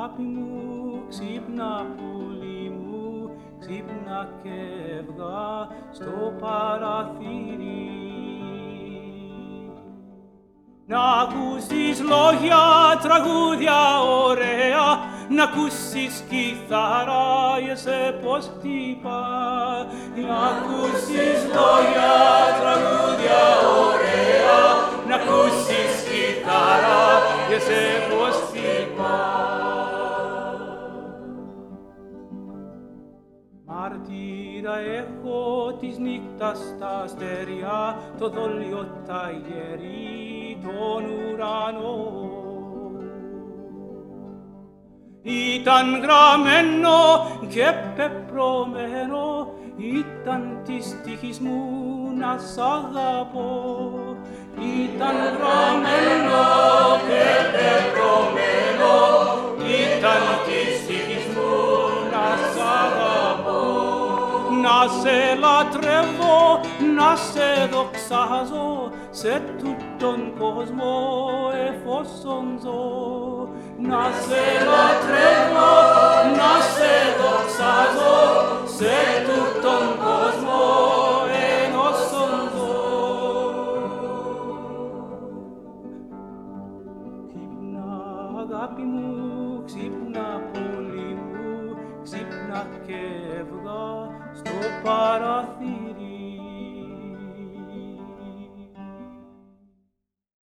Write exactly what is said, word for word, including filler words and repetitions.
αγάπη μου, ξύπνα πουλί μου, ξύπνα και βγά στο παραθύρι. Να ακούσεις λόγια, τραγούδια ωραία, να ακούσεις κιθαράγεσαι πως χτυπά. Να ακούσεις λόγια, τραγούδια ωραία, να ακούσεις κιθαράγεσαι πως χτυπά. Μαρτύρα έχω της νύχτας τα αστέρια, το δόλιο τα γερί, τον ουρανό. Ήταν γραμμένο και πεπρωμένο, ήταν της τύχης μου να σ' αγαπώ. Ήταν γραμμένο και πεπρωμένο, ήταν της τύχης μου να σ' αγαπώ. Να σε λατρεύω, να σε δοξάζω, σε τούτον κόσμο εφόσον ζω. Να σε λατρεύω, να σε δοξάζω, σε τούτον κόσμο ενώσον ζω. Ξύπνα αγάπη μου, ξύπνα πουλί μου, ξύπνα και βγά στο παραθύρι.